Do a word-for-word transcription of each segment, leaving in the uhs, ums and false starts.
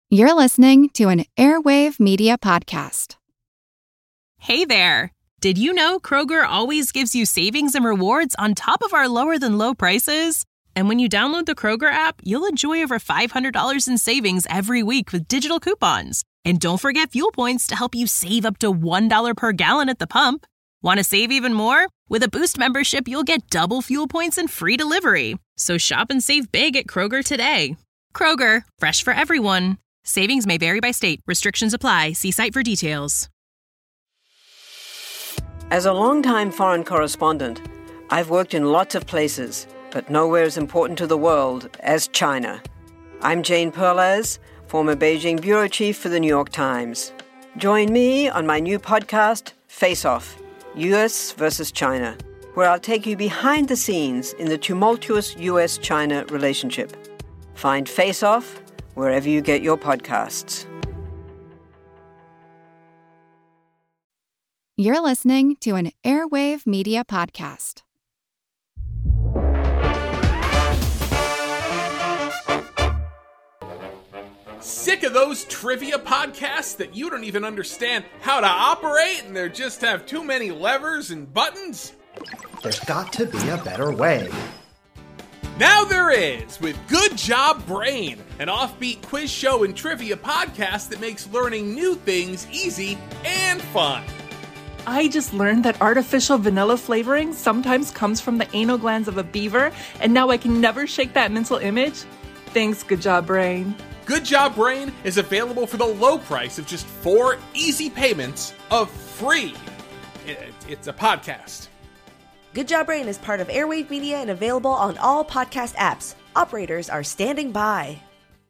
You're listening to an Airwave Media Podcast. Hey there! Did you know Kroger always gives you savings and rewards on top of our lower-than-low prices? And when you download the Kroger app, you'll enjoy over five hundred dollars in savings every week with digital coupons. And don't forget fuel points to help you save up to one dollar per gallon at the pump. Want to save even more? With a Boost membership, you'll get double fuel points and free delivery. So shop and save big at Kroger today. Kroger, fresh for everyone. Savings may vary by state. Restrictions apply. See site for details. As a longtime foreign correspondent, I've worked in lots of places, but nowhere as important to the world as China. I'm Jane Perlez, former Beijing bureau chief for the New York Times. Join me on my new podcast, Face Off, U S versus China, where I'll take you behind the scenes in the tumultuous U S China relationship. Find Face Off wherever you get your podcasts. You're listening to an Airwave Media Podcast. Sick of those trivia podcasts that you don't even understand how to operate and they just have too many levers and buttons? There's got to be a better way. Now there is, with Good Job Brain, an offbeat quiz show and trivia podcast that makes learning new things easy and fun. I just learned that artificial vanilla flavoring sometimes comes from the anal glands of a beaver, and now I can never shake that mental image. Thanks, Good Job Brain. Good Job Brain is available for the low price of just four easy payments of free. It's a podcast. Good Job Brain is part of Airwave Media and available on all podcast apps. Operators are standing by.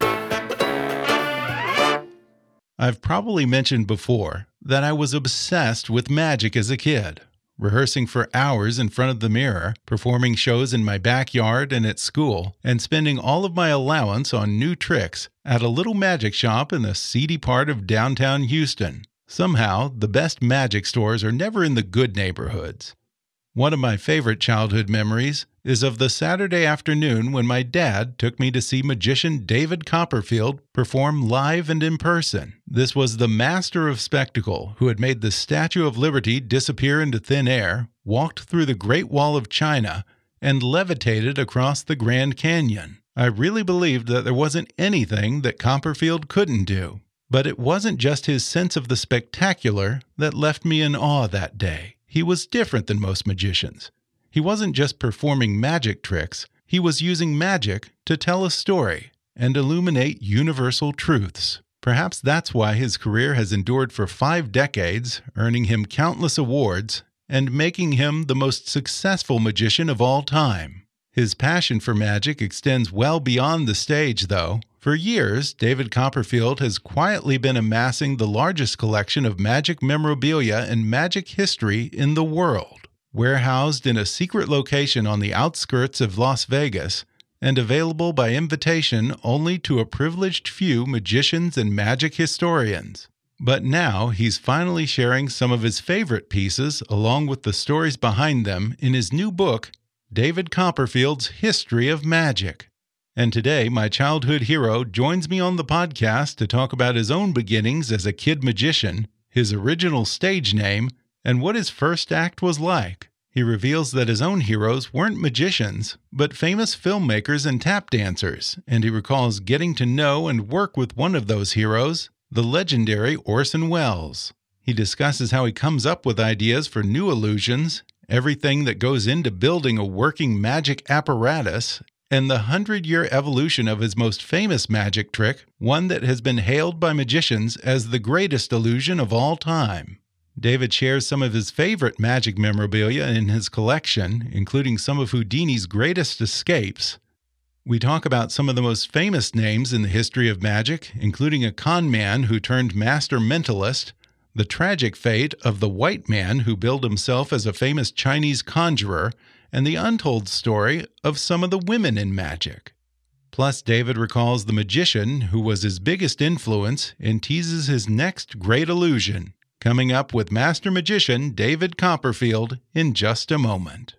I've probably mentioned before that I was obsessed with magic as a kid, rehearsing for hours in front of the mirror, performing shows in my backyard and at school, and spending all of my allowance on new tricks at a little magic shop in the seedy part of downtown Houston. Somehow, the best magic stores are never in the good neighborhoods. One of my favorite childhood memories is of the Saturday afternoon when my dad took me to see magician David Copperfield perform live and in person. This was the master of spectacle who had made the Statue of Liberty disappear into thin air, walked through the Great Wall of China, and levitated across the Grand Canyon. I really believed that there wasn't anything that Copperfield couldn't do. But it wasn't just his sense of the spectacular that left me in awe that day. He was different than most magicians. He wasn't just performing magic tricks, he was using magic to tell a story and illuminate universal truths. Perhaps that's why his career has endured for five decades, earning him countless awards and making him the most successful magician of all time. His passion for magic extends well beyond the stage, though. For years, David Copperfield has quietly been amassing the largest collection of magic memorabilia and magic history in the world. Warehoused in a secret location on the outskirts of Las Vegas, and available by invitation only to a privileged few magicians and magic historians. But now he's finally sharing some of his favorite pieces along with the stories behind them in his new book, David Copperfield's History of Magic. And today, my childhood hero joins me on the podcast to talk about his own beginnings as a kid magician, his original stage name, and what his first act was like. He reveals that his own heroes weren't magicians, but famous filmmakers and tap dancers, and he recalls getting to know and work with one of those heroes, the legendary Orson Welles. He discusses how he comes up with ideas for new illusions, everything that goes into building a working magic apparatus, and the hundred-year evolution of his most famous magic trick, one that has been hailed by magicians as the greatest illusion of all time. David shares some of his favorite magic memorabilia in his collection, including some of Houdini's greatest escapes. We talk about some of the most famous names in the history of magic, including a con man who turned master mentalist, the tragic fate of the white man who billed himself as a famous Chinese conjurer, and the untold story of some of the women in magic. Plus, David recalls the magician who was his biggest influence and teases his next great illusion. Coming up with Master Magician David Copperfield in just a moment.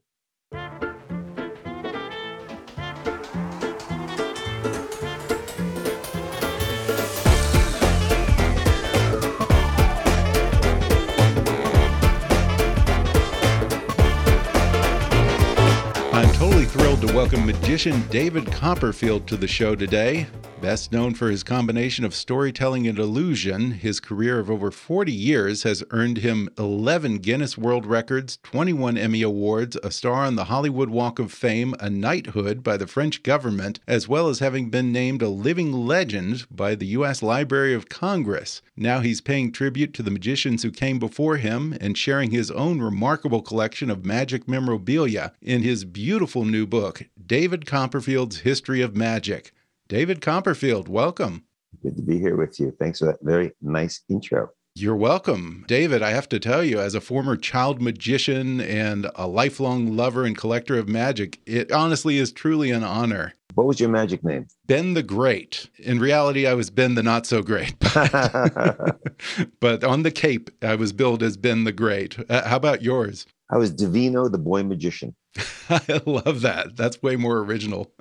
to welcome magician David Copperfield to the show today. Best known for his combination of storytelling and illusion, his career of over forty years has earned him eleven Guinness World Records, twenty-one Emmy Awards, a star on the Hollywood Walk of Fame, a knighthood by the French government, as well as having been named a living legend by the U S Library of Congress. Now he's paying tribute to the magicians who came before him and sharing his own remarkable collection of magic memorabilia in his beautiful new book, David Copperfield's History of Magic. David Copperfield, welcome. Good to be here with you. Thanks for that very nice intro. You're welcome. David, I have to tell you, as a former child magician and a lifelong lover and collector of magic, it honestly is truly an honor. What was your magic name? Ben the Great. In reality, I was Ben the Not So Great. But, but on the Cape, I was billed as Ben the Great. Uh, how about yours? I was Divino, the boy magician. I love that. That's way more original.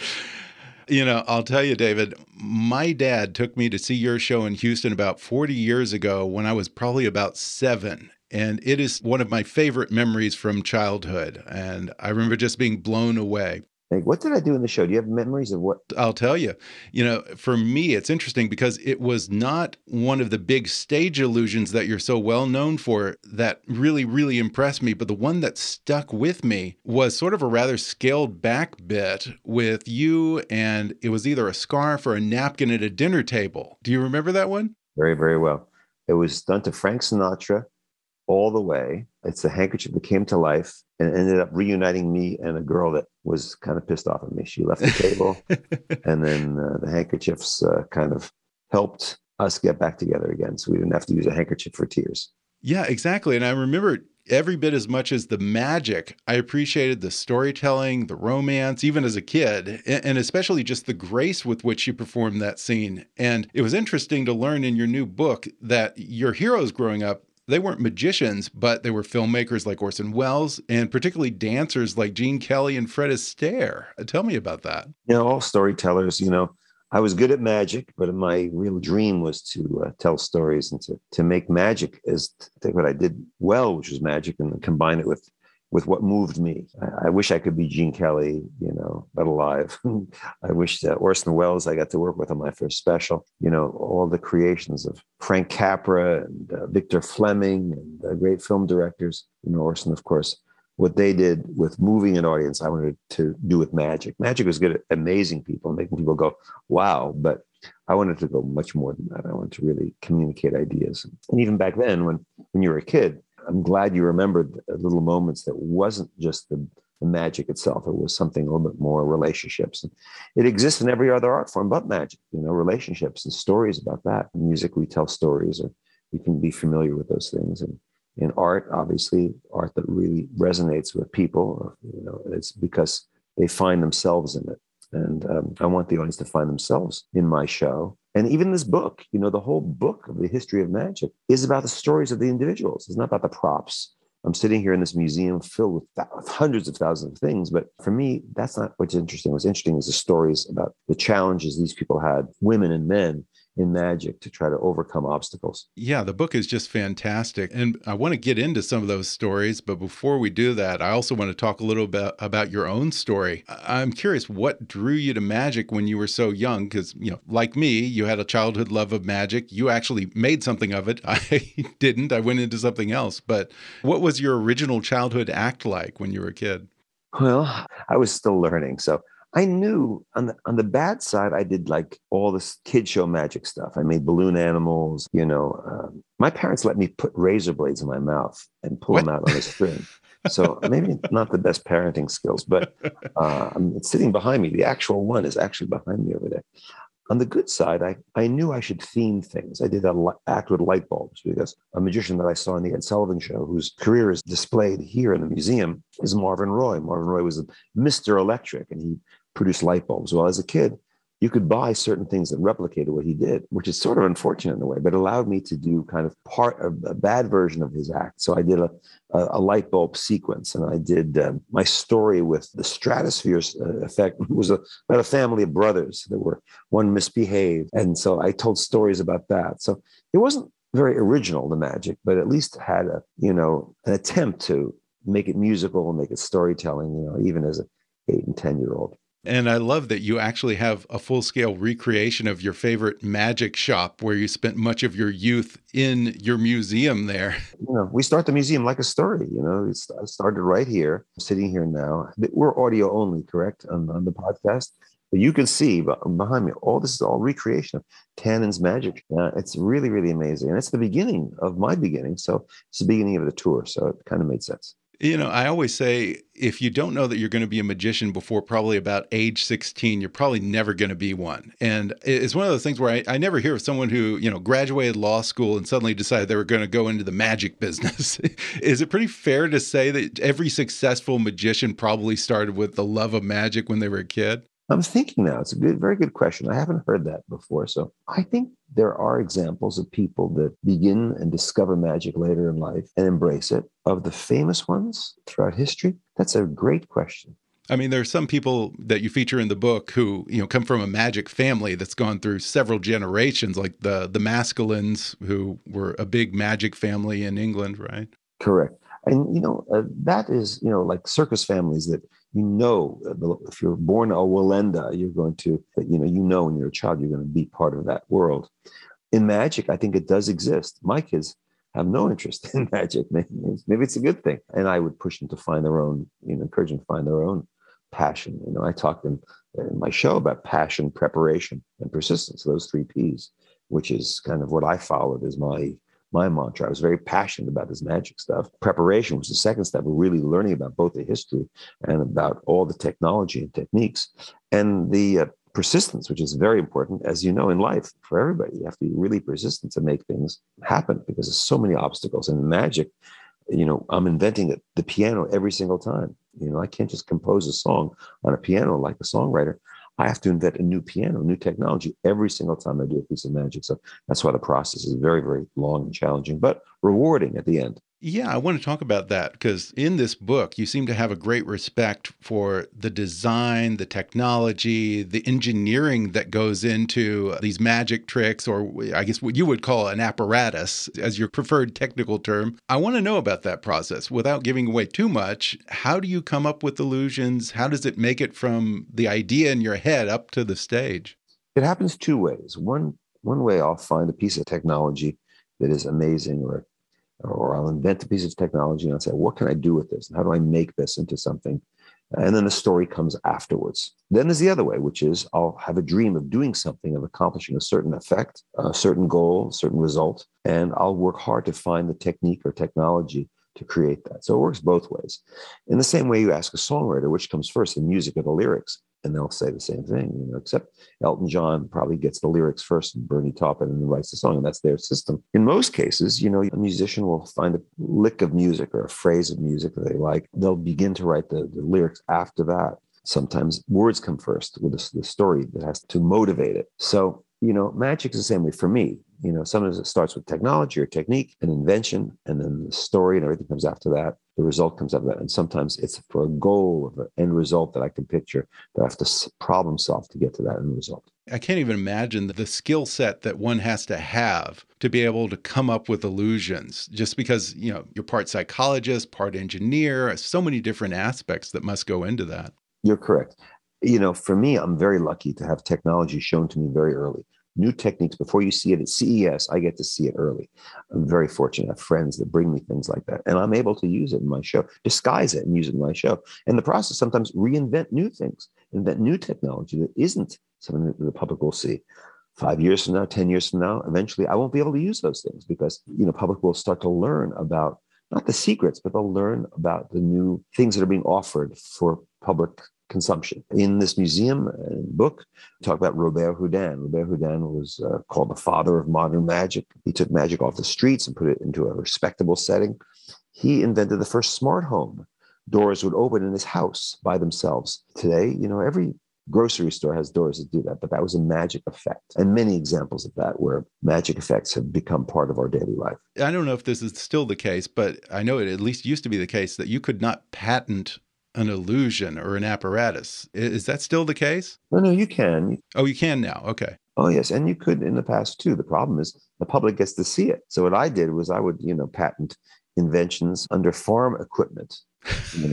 You know, I'll tell you, David, my dad took me to see your show in Houston about forty years ago when I was probably about seven. And it is one of my favorite memories from childhood. And I remember just being blown away. Like, what did I do in the show? Do you have memories of what? I'll tell you. You know, for me, it's interesting because it was not one of the big stage illusions that you're so well known for that really, really impressed me. But the one that stuck with me was sort of a rather scaled back bit with you, and it was either a scarf or a napkin at a dinner table. Do you remember that one? Very, very well. It was done to Frank Sinatra all the way. It's a handkerchief that came to life and ended up reuniting me and a girl that was kind of pissed off at me. She left the table, and then uh, the handkerchiefs uh, kind of helped us get back together again. So we didn't have to use a handkerchief for tears. Yeah, exactly. And I remember every bit as much as the magic. I appreciated the storytelling, the romance, even as a kid, and especially just the grace with which you performed that scene. And it was interesting to learn in your new book that your heroes growing up, they weren't magicians, but they were filmmakers like Orson Welles, and particularly dancers like Gene Kelly and Fred Astaire. Tell me about that. You know, all storytellers, you know, I was good at magic, but my real dream was to uh, tell stories and to, to make magic as to take what I did well, which was magic, and combine it with with what moved me. I, I wish I could be Gene Kelly, you know, but alive. I wish that Orson Welles, I got to work with on my first special, you know, all the creations of Frank Capra and uh, Victor Fleming and uh, great film directors, you know, Orson, of course, what they did with moving an audience, I wanted to do with magic. Magic was good at amazing people, making people go, wow, but I wanted to go much more than that. I wanted to really communicate ideas. And even back then, when, when you were a kid, I'm glad you remembered little moments that wasn't just the, the magic itself. It was something a little bit more relationships. And it exists in every other art form but magic, you know, relationships and stories about that. In music, we tell stories, or we can be familiar with those things. And in art, obviously, art that really resonates with people, you know, it's because they find themselves in it. And um, I want the audience to find themselves in my show. And even this book, you know, the whole book of the history of magic is about the stories of the individuals. It's not about the props. I'm sitting here in this museum filled with, th- with hundreds of thousands of things. But for me, that's not what's interesting. What's interesting is the stories about the challenges these people had, women and men, in magic to try to overcome obstacles. Yeah, the book is just fantastic. And I want to get into some of those stories. But before we do that, I also want to talk a little bit about your own story. I'm curious, what drew you to magic when you were so young? Because, you know, like me, you had a childhood love of magic. You actually made something of it. I didn't. I went into something else. But what was your original childhood act like when you were a kid? Well, I was still learning. So I knew on the on the bad side, I did like all this kid show magic stuff. I made balloon animals, you know. Um, my parents let me put razor blades in my mouth and pull what? them out on a string. So maybe not the best parenting skills, but uh, it's sitting behind me. The actual one is actually behind me over there. On the good side, I, I knew I should theme things. I did a act with light bulbs because a magician that I saw in the Ed Sullivan Show, whose career is displayed here in the museum, is Marvin Roy. Marvin Roy was Mister Electric, and he produced light bulbs. Well, as a kid, you could buy certain things that replicated what he did, which is sort of unfortunate in a way, but allowed me to do kind of part of a bad version of his act. So I did a, a, a light bulb sequence, and I did um, my story with the stratosphere uh, effect. It was a, about a family of brothers that were, one misbehaved. And so I told stories about that. So it wasn't very original, the magic, but at least had a, you know, an attempt to make it musical and make it storytelling, you know, even as a eight and ten year old. And I love that you actually have a full-scale recreation of your favorite magic shop where you spent much of your youth in your museum there. You know, we start the museum like a story. You know, it's, I started right here, I'm sitting here now. We're audio only, correct, on, on the podcast? But you can see behind me, all this is all recreation of Tannen's magic. Uh, it's really, really amazing. And it's the beginning of my beginning. So it's the beginning of the tour. So it kind of made sense. You know, I always say, if you don't know that you're going to be a magician before probably about age sixteen, you're probably never going to be one. And it's one of those things where I, I never hear of someone who, you know, graduated law school and suddenly decided they were going to go into the magic business. Is it pretty fair to say that every successful magician probably started with the love of magic when they were a kid? I'm thinking now, it's a good, very good question. I haven't heard that before. So I think there are examples of people that begin and discover magic later in life and embrace it. Of the famous ones throughout history, that's a great question. I mean, there are some people that you feature in the book who, you know, come from a magic family that's gone through several generations, like the the Maskelynes, who were a big magic family in England, right? Correct. And, you know, uh, that is, you know, like circus families that, you know, if you're born a Wallenda, you're going to, you know, you know, when you're a child, you're going to be part of that world. In magic, I think it does exist. My kids have no interest in magic. Maybe, maybe it's a good thing. And I would push them to find their own, you know, encourage them to find their own passion. You know, I talk to them in my show about passion, preparation, and persistence, those three P's, which is kind of what I followed as my my mantra. I was very passionate about this magic stuff. Preparation was the second step. We're really learning about both the history and about all the technology and techniques, and the uh, persistence, which is very important, as you know, in life for everybody. You have to be really persistent to make things happen because there's so many obstacles. And in magic, you know, I'm inventing the piano every single time. You know, I can't just compose a song on a piano like a songwriter. I have to invent a new piano, new technology every single time I do a piece of magic. So that's why the process is very, very long and challenging, but rewarding at the end. Yeah, I want to talk about that because in this book, you seem to have a great respect for the design, the technology, the engineering that goes into these magic tricks, or I guess what you would call an apparatus as your preferred technical term. I want to know about that process without giving away too much. How do you come up with illusions? How does it make it from the idea in your head up to the stage? It happens two ways. One, one way I'll find a piece of technology that is amazing, or or I'll invent a piece of technology and I'll say, what can I do with this? And how do I make this into something? And then the story comes afterwards. Then there's the other way, which is I'll have a dream of doing something, of accomplishing a certain effect, a certain goal, a certain result, and I'll work hard to find the technique or technology to create that. So it works both ways. In the same way you ask a songwriter, which comes first, the music or the lyrics, and they'll say the same thing, you know, except Elton John probably gets the lyrics first and Bernie Taupin and then writes the song, and that's their system. In most cases, you know, a musician will find a lick of music or a phrase of music that they like. They'll begin to write the, the lyrics after that. Sometimes words come first with the, the story that has to motivate it. So, you know, magic is the same way for me. You know, sometimes it starts with technology or technique and invention, and then the story and everything comes after that. The result comes after that. And sometimes it's for a goal of an end result that I can picture that I have to problem solve to get to that end result. I can't even imagine the skill set that one has to have to be able to come up with illusions, just because, you know, you're part psychologist, part engineer, so many different aspects that must go into that. You're correct. You know, for me, I'm very lucky to have technology shown to me very early. New techniques before you see it at C E S, I get to see it early. I'm very fortunate. I have friends that bring me things like that, and I'm able to use it in my show, disguise it and use it in my show. And the process sometimes reinvent new things, invent new technology that isn't something that the public will see. Five years from now, ten years from now, eventually I won't be able to use those things because, you know, public will start to learn about not the secrets, but they'll learn about the new things that are being offered for public consumption. In this museum and book, we talk about Robert Houdin. Robert Houdin was uh, called the father of modern magic. He took magic off the streets and put it into a respectable setting. He invented the first smart home. Doors would open in his house by themselves. Today, you know, every grocery store has doors that do that, but that was a magic effect. And many examples of that where magic effects have become part of our daily life. I don't know if this is still the case, but I know it at least used to be the case that you could not patent an illusion or an apparatus. Is that still the case? No, no, you can. Oh, you can now. Okay. Oh, yes. And you could in the past, too. The problem is the public gets to see it. So what I did was I would, you know, patent inventions under farm equipment, you know,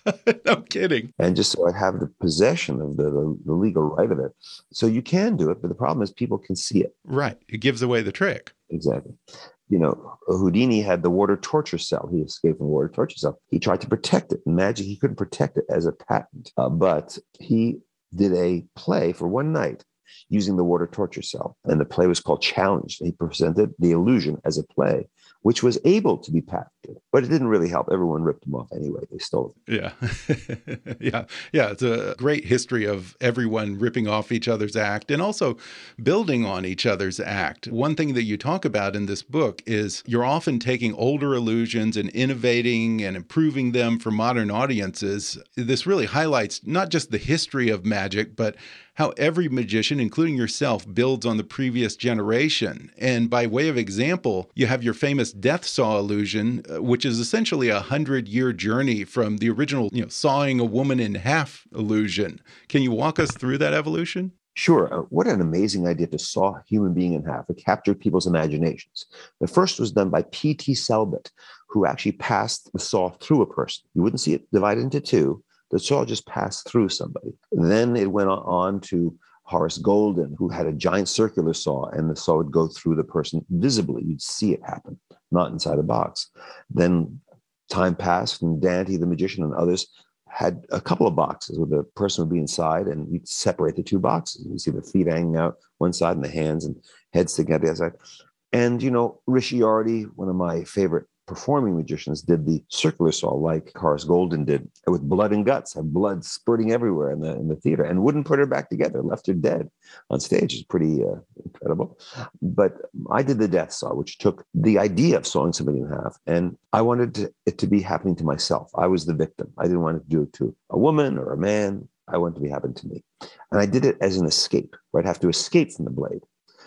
No kidding. And just so I have the possession of the, the, the legal right of it. So you can do it, but the problem is people can see it. Right. It gives away the trick. Exactly. You know, Houdini had the water torture cell. He escaped from the water torture cell. He tried to protect it. In Magic, he couldn't protect it as a patent. Uh, but he did a play for one night using the water torture cell. And the play was called Challenged. He presented the illusion as a play, which was able to be patented. But it didn't really help. Everyone ripped him off anyway. They stole it. Yeah. yeah. Yeah. It's a great history of everyone ripping off each other's act and also building on each other's act. One thing that you talk about in this book is you're often taking older illusions and innovating and improving them for modern audiences. This really highlights not just the history of magic, but how every magician, including yourself, builds on the previous generation. And by way of example, you have your famous death saw illusion, which is essentially a hundred-year journey from the original, you know, sawing a woman in half illusion. Can you walk us through that evolution? Sure. Uh, what an amazing idea to saw a human being in half. It captured people's imaginations. The first was done by P T Selbit, who actually passed the saw through a person. You wouldn't see it divided into two. The saw just passed through somebody. Then it went on to Horace Golden, who had a giant circular saw, and the saw would go through the person visibly. You'd see it happen, not inside a box. Then time passed, and Dante, the magician, and others had a couple of boxes where the person would be inside, and you'd separate the two boxes. You see the feet hanging out one side and the hands and head sticking out the other side. And, you know, Ricciardi, one of my favorite performing magicians, did the circular saw like Horace Golden did, with blood and guts, had blood spurting everywhere in the in the theater, and wouldn't put her back together, left her dead on stage. It's pretty uh, incredible. But I did the death saw, which took the idea of sawing somebody in half, and I wanted to, it to be happening to myself. I was the victim. I didn't want to do it to a woman or a man. I wanted to be happening to me. And I did it as an escape, where I'd have to escape from the blade.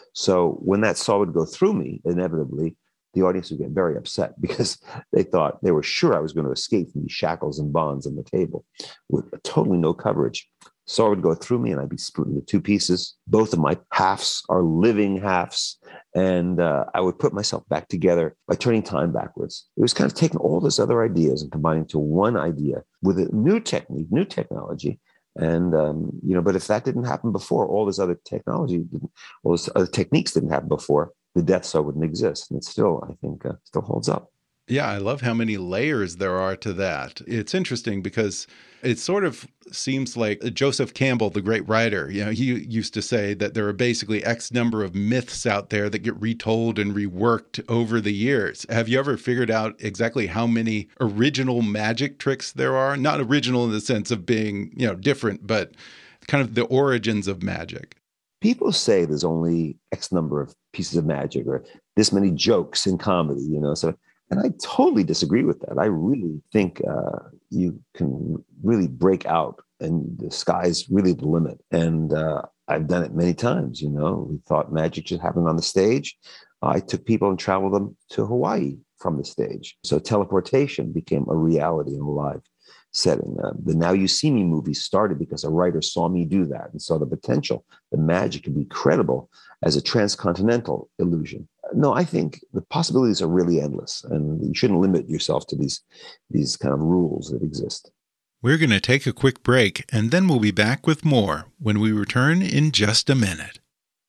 So when that saw would go through me, inevitably, the audience would get very upset because they thought, they were sure I was going to escape from these shackles and bonds on the table with totally no coverage. Saw would go through me and I'd be split into two pieces. Both of my halves are living halves. And uh, I would put myself back together by turning time backwards. It was kind of taking all those other ideas and combining to one idea with a new technique, new technology. And, um, you know, but if that didn't happen before, all this other technology, didn't, all those other techniques didn't happen before, the death saw wouldn't exist. And it still, I think, uh, still holds up. Yeah, I love how many layers there are to that. It's interesting because it sort of seems like Joseph Campbell, the great writer, you know, he used to say that there are basically X number of myths out there that get retold and reworked over the years. Have you ever figured out exactly how many original magic tricks there are? Not original in the sense of being, you know, different, but kind of the origins of magic. People say there's only X number of pieces of magic or this many jokes in comedy, you know, so, and I totally disagree with that. I really think uh, you can really break out and the sky's really the limit. And uh, I've done it many times, you know. We thought magic should happen on the stage. I took people and traveled them to Hawaii from the stage. So teleportation became a reality in a live setting. Uh, the Now You See Me movie started because a writer saw me do that and saw the potential, the magic could be credible as a transcontinental illusion. No, I think the possibilities are really endless, and you shouldn't limit yourself to these, these kind of rules that exist. We're going to take a quick break, and then we'll be back with more when we return in just a minute.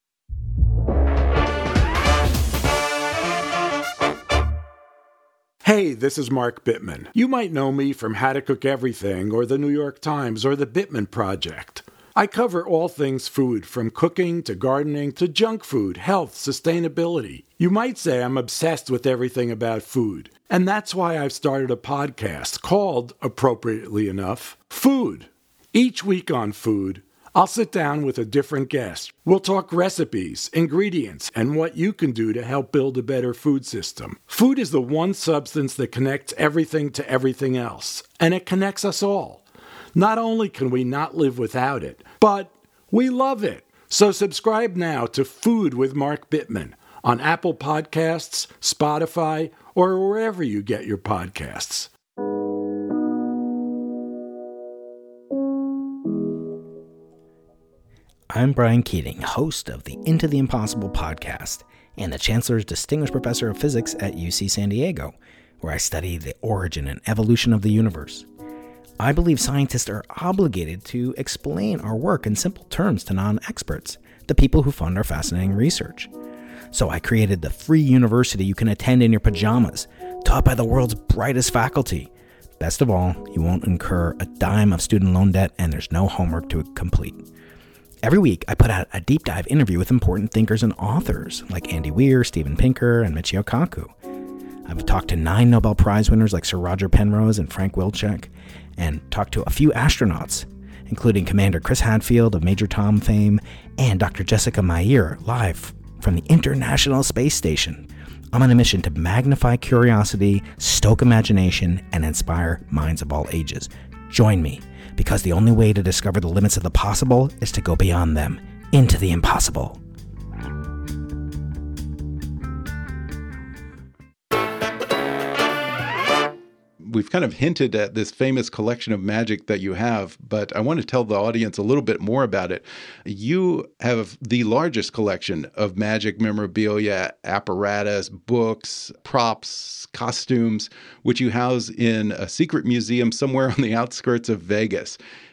Hey, this is Mark Bittman. You might know me from How to Cook Everything or the New York Times or the Bittman Project. I cover all things food, from cooking to gardening to junk food, health, sustainability. You might say I'm obsessed with everything about food. And that's why I've started a podcast called, appropriately enough, Food. Each week on Food, I'll sit down with a different guest. We'll talk recipes, ingredients, and what you can do to help build a better food system. Food is the one substance that connects everything to everything else, and it connects us all. Not only can we not live without it, but we love it. So subscribe now to Food with Mark Bittman on Apple Podcasts, Spotify, or wherever you get your podcasts. I'm Brian Keating, host of the Into the Impossible podcast and the Chancellor's Distinguished Professor of Physics at U C San Diego, where I study the origin and evolution of the universe. I believe scientists are obligated to explain our work in simple terms to non-experts, the people who fund our fascinating research. So I created the free university you can attend in your pajamas, taught by the world's brightest faculty. Best of all, you won't incur a dime of student loan debt, and there's no homework to complete. Every week, I put out a deep dive interview with important thinkers and authors like Andy Weir, Steven Pinker, and Michio Kaku. I've talked to nine Nobel Prize winners like Sir Roger Penrose and Frank Wilczek, and talked to a few astronauts, including Commander Chris Hadfield of Major Tom fame and Doctor Jessica Meir, live from the International Space Station. I'm on a mission to magnify curiosity, stoke imagination, and inspire minds of all ages. Join me, because the only way to discover the limits of the possible is to go beyond them, into the impossible. We've kind of hinted at this famous collection of magic that you have, but I want to tell the audience a little bit more about it. You have the largest collection of magic memorabilia, apparatus, books, props, costumes, which you house in a secret museum somewhere on the outskirts of Vegas.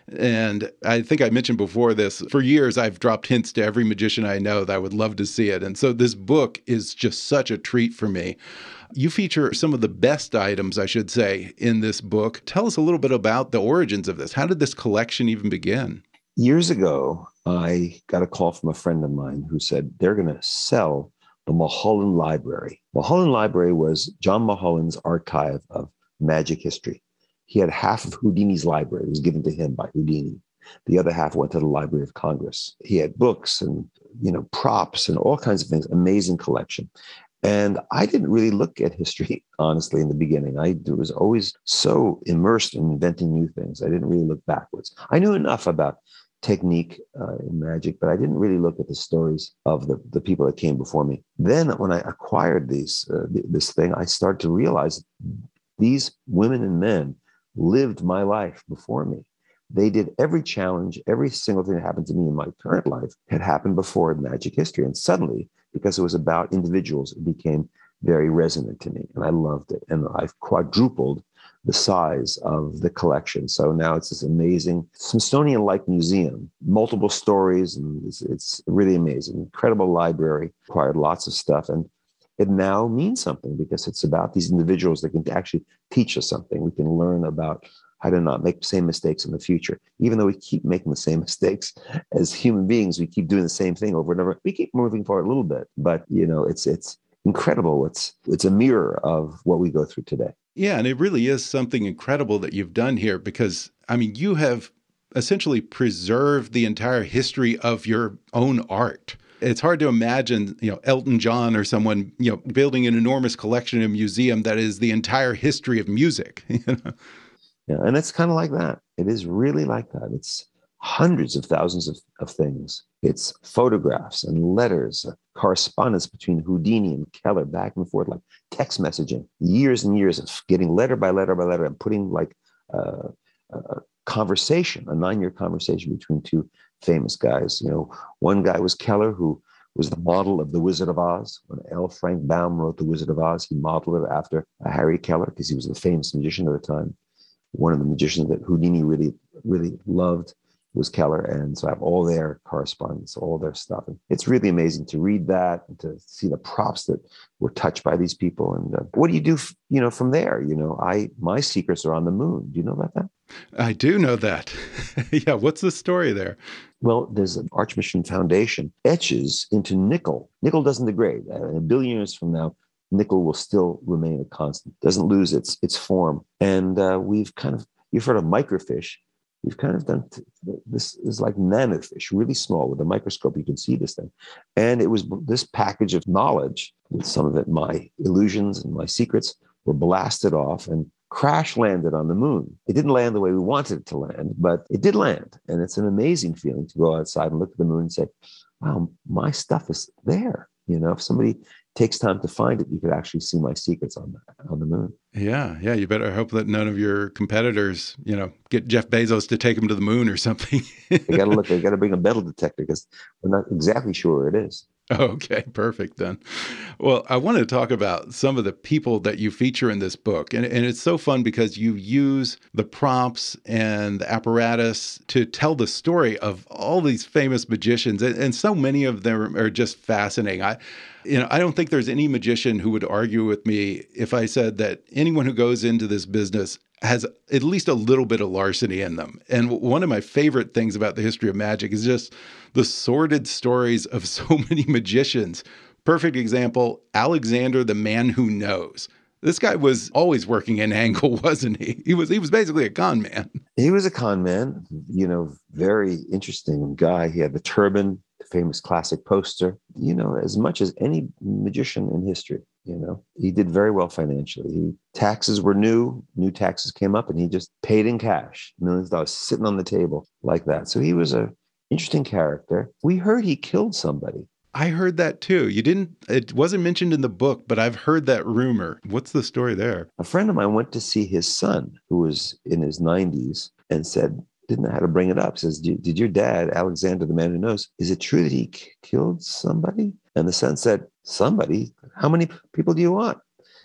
And I think I mentioned before this, for years I've dropped hints to every magician I know that I would love to see it. And so this book is just such a treat for me. You feature some of the best items, I should say, in this book. Tell us a little bit about the origins of this. How did this collection even begin? Years ago, I got a call from a friend of mine who said they're going to sell the Mulholland Library. Mulholland Library was John Mulholland's archive of magic history. He had half of Houdini's library. It was given to him by Houdini. The other half went to the Library of Congress. He had books and, you know, props and all kinds of things. Amazing collection. And I didn't really look at history, honestly, in the beginning. I was always so immersed in inventing new things. I didn't really look backwards. I knew enough about technique uh, in magic, but I didn't really look at the stories of the, the people that came before me. Then when I acquired these, uh, this thing, I started to realize these women and men lived my life before me. They did every challenge, every single thing that happened to me in my current life had happened before in magic history. And suddenly, because it was about individuals, it became very resonant to me. And I loved it. And I've quadrupled the size of the collection. So now it's this amazing Smithsonian-like museum, multiple stories, and it's, it's really amazing. Incredible library, acquired lots of stuff. And it now means something because it's about these individuals that can actually teach us something. We can learn about how to not make the same mistakes in the future. Even though we keep making the same mistakes as human beings, we keep doing the same thing over and over. We keep moving forward a little bit, but you know, it's it's incredible. It's it's a mirror of what we go through today. Yeah, and it really is something incredible that you've done here because, I mean, you have essentially preserved the entire history of your own art. It's hard to imagine, you know, Elton John or someone, you know, building an enormous collection in a museum that is the entire history of music. You know? Yeah, and it's kind of like that. It is really like that. It's hundreds of thousands of, of things. It's photographs and letters, uh, correspondence between Houdini and Keller back and forth, like text messaging, years and years of getting letter by letter by letter and putting like uh, a conversation, a nine-year conversation between two famous guys. You know, one guy was Keller, who was the model of The Wizard of Oz. When L. Frank Baum wrote The Wizard of Oz, he modeled it after uh, Harry Keller because he was the famous magician at the time. One of the magicians that Houdini really, really loved was Keller. And so I have all their correspondence, all their stuff. And it's really amazing to read that and to see the props that were touched by these people. And uh, what do you do, f- you know, from there? You know, I my secrets are on the moon. Do you know about that? I do know that. Yeah. What's the story there? Well, there's an Archmission Foundation etches into nickel. Nickel doesn't degrade. Uh, in a billion years from now, nickel will still remain a constant, doesn't lose its its form. And uh, we've kind of, you've heard of microfiche. We've kind of done, t- this is like nanofish, really small. With a microscope, you can see this thing. And it was this package of knowledge, with some of it, my illusions and my secrets, were blasted off and crash landed on the moon. It didn't land the way we wanted it to land, but it did land. And it's an amazing feeling to go outside and look at the moon and say, wow, my stuff is there. You know, if somebody takes time to find it, you could actually see my secrets on the, on the moon. Yeah, yeah. You better hope that none of your competitors, you know, get Jeff Bezos to take them to the moon or something. They got to look. They got to bring a metal detector because we're not exactly sure where it is. Okay, perfect then. Well, I want to talk about some of the people that you feature in this book. And, and it's so fun because you use the props and the apparatus to tell the story of all these famous magicians. And, and so many of them are just fascinating. I, you know, I don't think there's any magician who would argue with me if I said that anyone who goes into this business has at least a little bit of larceny in them. And one of my favorite things about the history of magic is just the sordid stories of so many magicians. Perfect example, Alexander, the Man Who Knows. This guy was always working an angle, wasn't he? He was he was basically a con man. He was a con man, you know, very interesting guy. He had the turban, the famous classic poster, you know, as much as any magician in history. You know, he did very well financially. He, taxes were new, new taxes came up, and he just paid in cash, millions of dollars sitting on the table like that. So he was a interesting character. We heard he killed somebody. I heard that too. You didn't, it wasn't mentioned in the book, but I've heard that rumor. What's the story there? A friend of mine went to see his son, who was in his nineties, and said, didn't know how to bring it up. Says, did your dad, Alexander, the Man Who Knows, is it true that he k- killed somebody? And the son said, somebody? How many people do you want?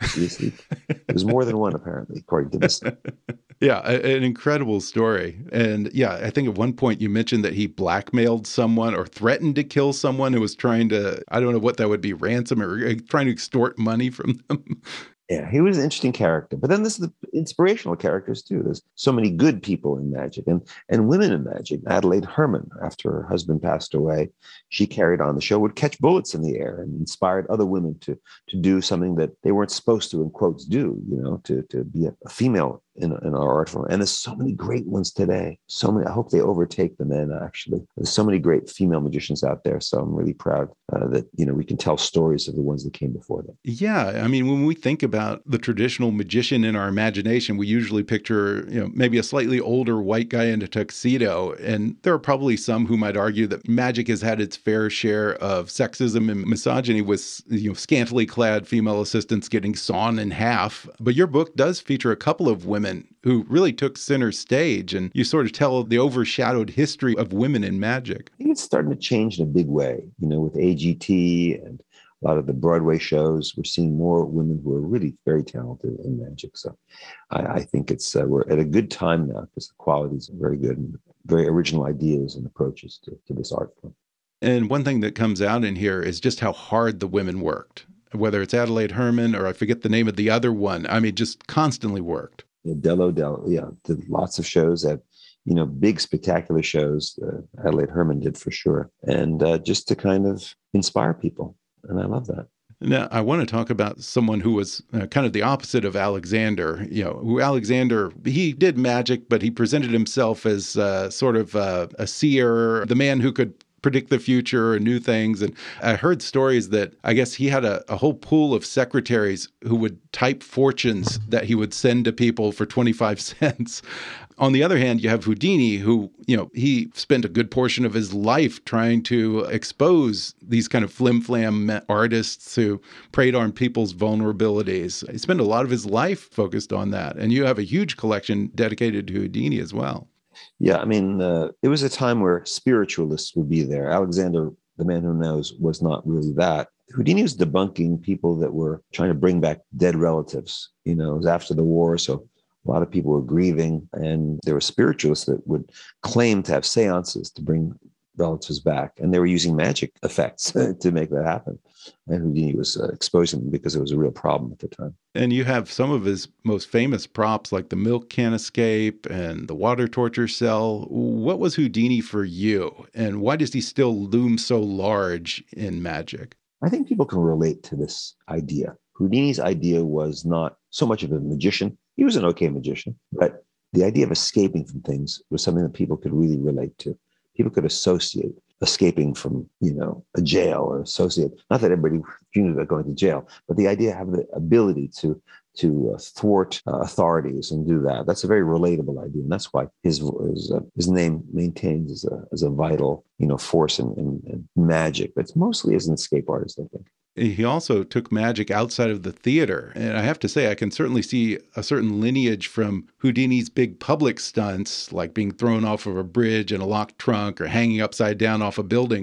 It was more than one, apparently, according to this. Yeah, an incredible story. And yeah, I think at one point you mentioned that he blackmailed someone or threatened to kill someone who was trying to, I don't know what that would be, ransom or trying to extort money from them. Yeah, he was an interesting character. But then this is the inspirational characters too. There's so many good people in magic and, and women in magic. Adelaide Herman, after her husband passed away, she carried on the show, would catch bullets in the air and inspired other women to, to do something that they weren't supposed to, in quotes, do, you know, to, to be a, a female in, in our art form. And there's so many great ones today. So many, I hope they overtake the men, actually. There's so many great female magicians out there. So I'm really proud uh, that, you know, we can tell stories of the ones that came before them. Yeah. I mean, when we think about the traditional magician in our imagination, we usually picture, you know, maybe a slightly older white guy in a tuxedo. And there are probably some who might argue that magic has had its fair share of sexism and misogyny with, you know, scantily clad female assistants getting sawn in half. But your book does feature a couple of women who really took center stage, and you sort of tell the overshadowed history of women in magic. I think it's starting to change in a big way, you know, with A G T and a lot of the Broadway shows. We're seeing more women who are really very talented in magic. So I, I think it's uh, we're at a good time now because the qualities are very good and very original ideas and approaches to, to this art form. And one thing that comes out in here is just how hard the women worked, whether it's Adelaide Herman or I forget the name of the other one. I mean, just constantly worked. Yeah, Dello Dello, yeah, did lots of shows at, you know, big spectacular shows. Uh, Adelaide Herman did for sure, and uh, just to kind of inspire people, and I love that. Now, I want to talk about someone who was uh, kind of the opposite of Alexander. You know, who Alexander, he did magic, but he presented himself as uh, sort of uh, a seer, the man who could predict the future and new things. And I heard stories that I guess he had a, a whole pool of secretaries who would type fortunes that he would send to people for twenty-five cents. On the other hand, you have Houdini, who, you know, he spent a good portion of his life trying to expose these kind of flim-flam artists who preyed on people's vulnerabilities. He spent a lot of his life focused on that. And you have a huge collection dedicated to Houdini as well. Yeah, I mean, uh, it was a time where spiritualists would be there. Alexander, the Man Who Knows, was not really that. Houdini was debunking people that were trying to bring back dead relatives. You know, it was after the war, so a lot of people were grieving, and there were spiritualists that would claim to have seances to bring relatives back, and they were using magic effects to make that happen. And Houdini was uh, exposing them because it was a real problem at the time. And you have some of his most famous props like the milk can escape and the water torture cell. What was Houdini for you? And why does he still loom so large in magic? I think people can relate to this idea. Houdini's idea was not so much of a magician. He was an okay magician, but the idea of escaping from things was something that people could really relate to. People could associate escaping from, you know, a jail or associate, not that everybody dreams about going to jail, but the idea of having the ability to to uh, thwart uh, authorities and do that. That's a very relatable idea. And that's why his his, uh, his name maintains as a, as a vital, you know, force in, in, in magic. But it's mostly as an escape artist, I think. He also took magic outside of the theater. And I have to say, I can certainly see a certain lineage from Houdini's big public stunts, like being thrown off of a bridge in a locked trunk or hanging upside down off a building,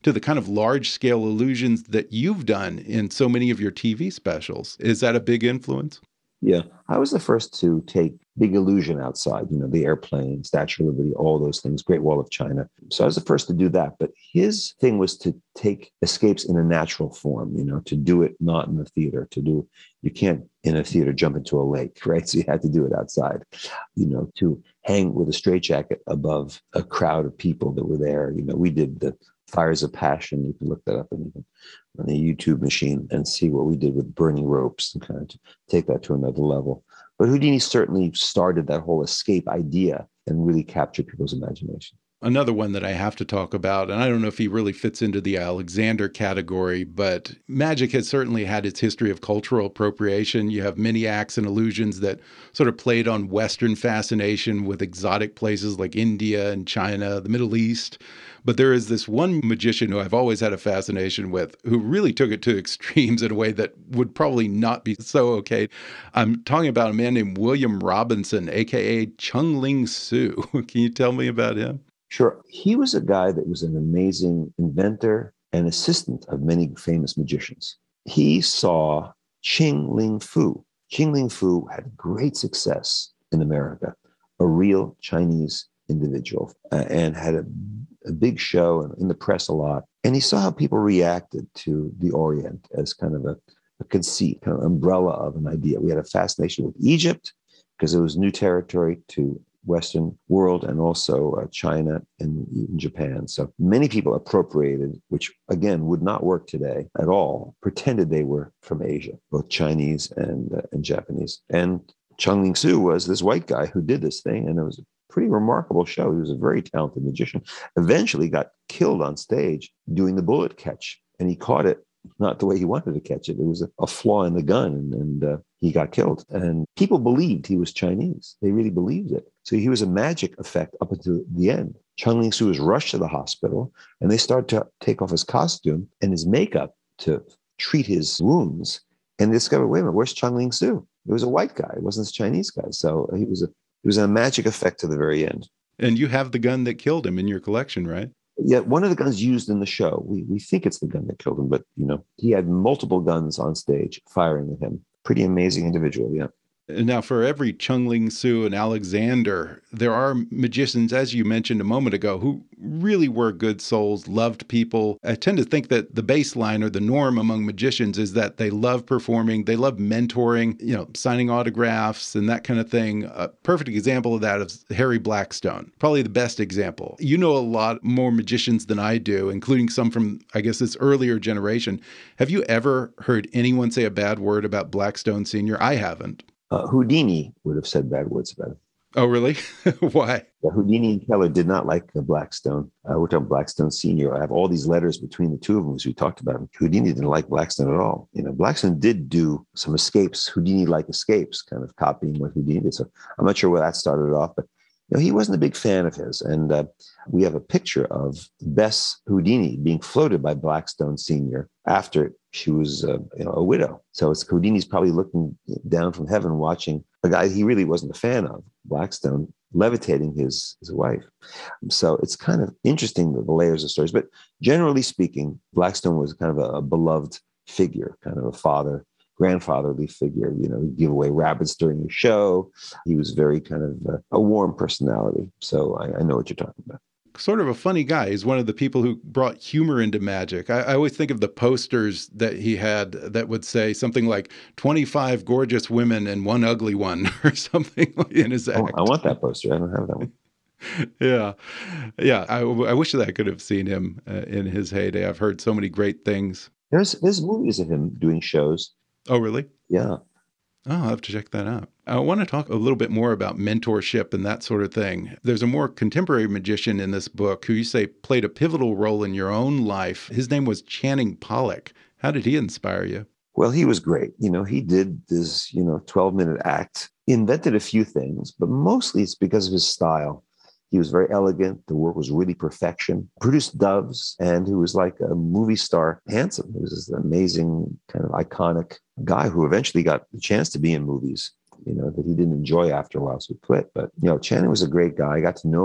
to the kind of large-scale illusions that you've done in so many of your T V specials. Is that a big influence? Yeah, I was the first to take big illusion outside, you know, the airplane, Statue of Liberty, all those things, Great Wall of China. So I was the first to do that. But his thing was to take escapes in a natural form, you know, to do it not in the theater, to do, you can't in a theater jump into a lake, right? So you had to do it outside, you know, to hang with a straitjacket above a crowd of people that were there. You know, we did the Fires of Passion. You can look that up and you can, on the YouTube machine and see what we did with burning ropes and kind of take that to another level. But Houdini certainly started that whole escape idea and really captured people's imagination. Another one that I have to talk about, and I don't know if he really fits into the Alexander category, but magic has certainly had its history of cultural appropriation. You have many acts and illusions that sort of played on Western fascination with exotic places like India and China, the Middle East. But there is this one magician who I've always had a fascination with, who really took it to extremes in a way that would probably not be so okay. I'm talking about a man named William Robinson, a k a. Chung Ling Soo. Can you tell me about him? Sure. He was a guy that was an amazing inventor and assistant of many famous magicians. He saw Ching Ling Fu. Ching Ling Fu had great success in America, a real Chinese individual, uh, and had a, a big show and in the press a lot. And he saw how people reacted to the Orient as kind of a, a conceit, kind of umbrella of an idea. We had a fascination with Egypt because it was new territory to Western world and also uh, China and even Japan. So many people appropriated, which again would not work today at all, pretended they were from Asia, both Chinese and, uh, and Japanese. And Chung Ling Soo was this white guy who did this thing, and it was a pretty remarkable show. He was a very talented magician. Eventually got killed on stage doing the bullet catch, and he caught it not the way he wanted to catch it. It was a, a flaw in the gun, and, and uh, he got killed. And people believed he was Chinese. They really believed it. So he was a magic effect up until the end. Chung Ling Soo was rushed to the hospital, and they started to take off his costume and his makeup to treat his wounds. And they discovered, wait a minute, where's Chung Ling Soo? It was a white guy. It wasn't this Chinese guy. So he was a, it was a magic effect to the very end. And you have the gun that killed him in your collection, right? Yeah, one of the guns used in the show. We we think it's the gun that killed him, but you know, he had multiple guns on stage firing at him. Pretty amazing individual, yeah. Now, for every Chung Ling Soo and Alexander, there are magicians, as you mentioned a moment ago, who really were good souls, loved people. I tend to think that the baseline or the norm among magicians is that they love performing, they love mentoring, you know, signing autographs and that kind of thing. A perfect example of that is Harry Blackstone, probably the best example. You know a lot more magicians than I do, including some from, I guess, this earlier generation. Have you ever heard anyone say a bad word about Blackstone Senior? I haven't. Uh, Houdini would have said bad words about him. Oh, really? Why? Yeah, Houdini and Keller did not like uh, Blackstone. Uh, we're talking Blackstone Senior. I have all these letters between the two of them as we talked about him. Houdini didn't like Blackstone at all. You know, Blackstone did do some escapes, Houdini-like escapes, kind of copying what Houdini did. So I'm not sure where that started off, but you know, he wasn't a big fan of his. And uh, we have a picture of Bess Houdini being floated by Blackstone Senior after she was uh, you know, a widow. So it's Houdini's probably looking down from heaven, watching a guy he really wasn't a fan of, Blackstone, levitating his, his wife. So it's kind of interesting, the layers of stories. But generally speaking, Blackstone was kind of a, a beloved figure, kind of a father, grandfatherly figure. You know, he'd give away rabbits during the show. He was very kind of uh, a warm personality. So I, I know what you're talking about. Sort of a funny guy. He's one of the people who brought humor into magic. I, I always think of the posters that he had that would say something like twenty-five gorgeous women and one ugly one or something in his act. Oh, I want that poster. I don't have that one. Yeah. Yeah. I, I wish that I could have seen him uh, in his heyday. I've heard so many great things. There's, there's movies of him doing shows. Oh, really? Yeah. Oh, I'll have to check that out. I want to talk a little bit more about mentorship and that sort of thing. There's a more contemporary magician in this book who you say played a pivotal role in your own life. His name was Channing Pollock. How did he inspire you? Well, he was great. You know, he did this, you know, twelve-minute act. He invented a few things, but mostly it's because of his style. He was very elegant. The work was really perfection. Produced Doves, and he was like a movie star, handsome. He was this amazing, kind of iconic guy who eventually got the chance to be in movies, you know, that he didn't enjoy after a while, so he quit. But, you know, Channing was a great guy. I got to know him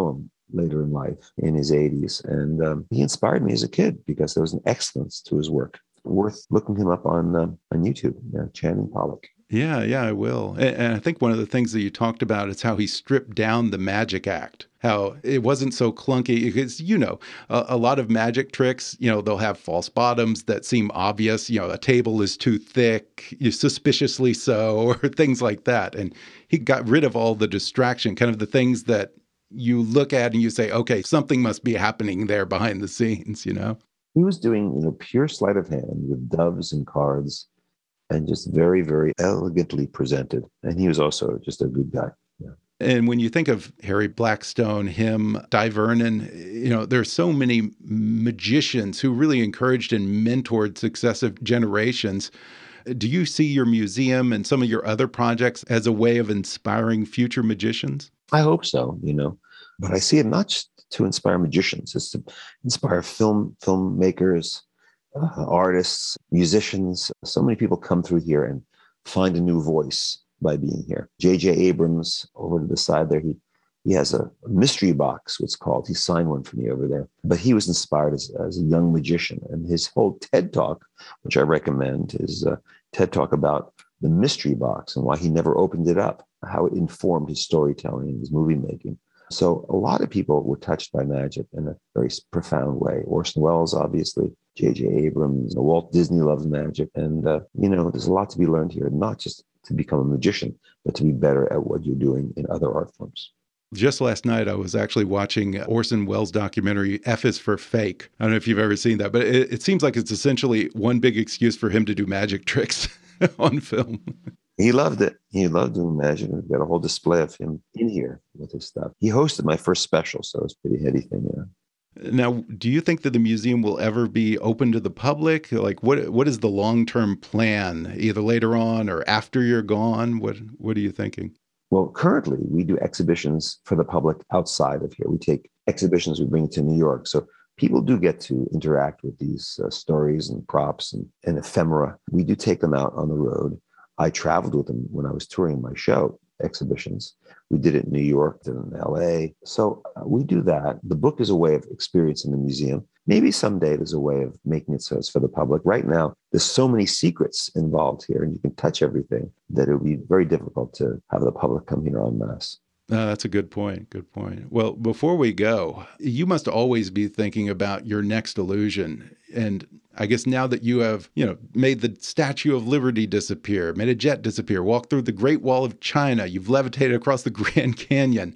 later in life, in his eighties. And um, he inspired me as a kid because there was an excellence to his work. Worth looking him up on uh, on YouTube, uh, Channing Pollock. Yeah, yeah, I will. And, and I think one of the things that you talked about is how he stripped down the magic act, how it wasn't so clunky. Because, you know, a, a lot of magic tricks, you know, they'll have false bottoms that seem obvious. You know, a table is too thick, suspiciously so, or things like that. And he got rid of all the distraction, kind of the things that you look at and you say, okay, something must be happening there behind the scenes, you know? He was doing, you know, pure sleight of hand with doves and cards, and just very, very elegantly presented. And he was also just a good guy. Yeah. And when you think of Harry Blackstone, him, Di Vernon, you know, there's so many magicians who really encouraged and mentored successive generations. Do you see your museum and some of your other projects as a way of inspiring future magicians? I hope so, you know, but I see it not just to inspire magicians, it's to inspire film filmmakers, Uh, artists, musicians. So many people come through here and find a new voice by being here. J J Abrams, over to the side there, he he has a mystery box, what's called. He signed one for me over there. But he was inspired as, as a young magician. And his whole TED Talk, which I recommend, is a TED Talk about the mystery box and why he never opened it up, how it informed his storytelling and his movie making. So a lot of people were touched by magic in a very profound way. Orson Welles, obviously, J J Abrams, Walt Disney loves magic. And, uh, you know, there's a lot to be learned here, not just to become a magician, but to be better at what you're doing in other art forms. Just last night, I was actually watching Orson Welles' documentary, F is for Fake. I don't know if you've ever seen that, but it, it seems like it's essentially one big excuse for him to do magic tricks on film. He loved it. He loved doing magic. We've got a whole display of him in here with his stuff. He hosted my first special, so it's a pretty heady thing. Yeah. Now, do you think that the museum will ever be open to the public? Like, what what is the long-term plan, either later on or after you're gone? What What are you thinking? Well, currently, we do exhibitions for the public outside of here. We take exhibitions, we bring to New York. So people do get to interact with these uh, stories and props and, and ephemera. We do take them out on the road. I traveled with them when I was touring my show exhibitions. We did it in New York, did it in L A. So uh, we do that. The book is a way of experiencing the museum. Maybe someday there's a way of making it so it's for the public. Right now, there's so many secrets involved here, and you can touch everything that it would be very difficult to have the public come here en masse. Uh, that's a good point. Good point. Well, before we go, you must always be thinking about your next illusion. And I guess now that you have, you know, made the Statue of Liberty disappear, made a jet disappear, walked through the Great Wall of China, you've levitated across the Grand Canyon.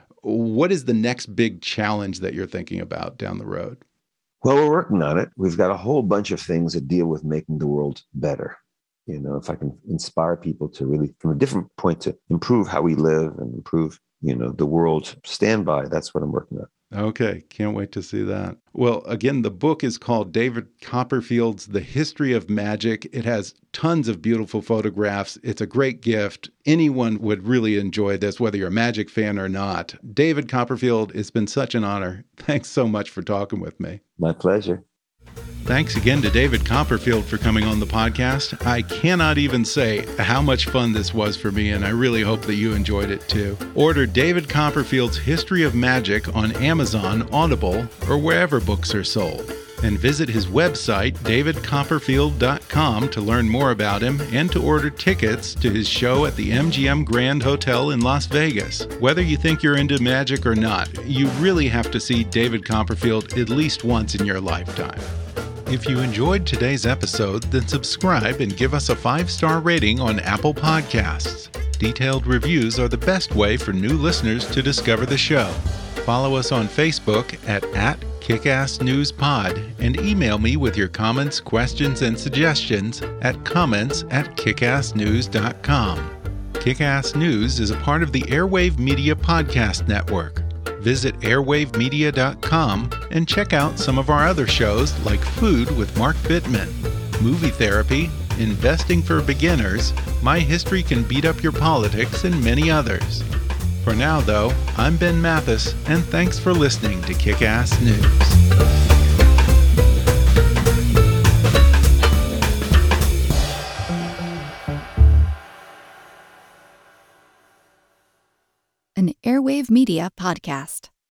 What is the next big challenge that you're thinking about down the road? Well, we're working on it. We've got a whole bunch of things that deal with making the world better. You know, if I can inspire people to really, from a different point, to improve how we live and improve, you know, the world stand by, that's what I'm working on. Okay, can't wait to see that. Well, again, the book is called David Copperfield's The History of Magic. It has tons of beautiful photographs. It's a great gift. Anyone would really enjoy this, whether you're a magic fan or not. David Copperfield, it's been such an honor. Thanks so much for talking with me. My pleasure. Thanks again to David Copperfield for coming on the podcast. I cannot even say how much fun this was for me, and I really hope that you enjoyed it too. Order David Copperfield's History of Magic on Amazon, Audible, or wherever books are sold. And visit his website, david copperfield dot com, to learn more about him and to order tickets to his show at the M G M Grand Hotel in Las Vegas. Whether you think you're into magic or not, you really have to see David Copperfield at least once in your lifetime. If you enjoyed today's episode, then subscribe and give us a five-star rating on Apple Podcasts. Detailed reviews are the best way for new listeners to discover the show. Follow us on Facebook at, at KickassNewsPod and email me with your comments, questions, and suggestions at comments at kickassnews dot com. Kickass News is a part of the Airwave Media Podcast Network. Visit airwave media dot com and check out some of our other shows like Food with Mark Bittman, Movie Therapy, Investing for Beginners, My History Can Beat Up Your Politics, and many others. For now, though, I'm Ben Mathis, and thanks for listening to Kick-Ass News. An Airwave Media Podcast.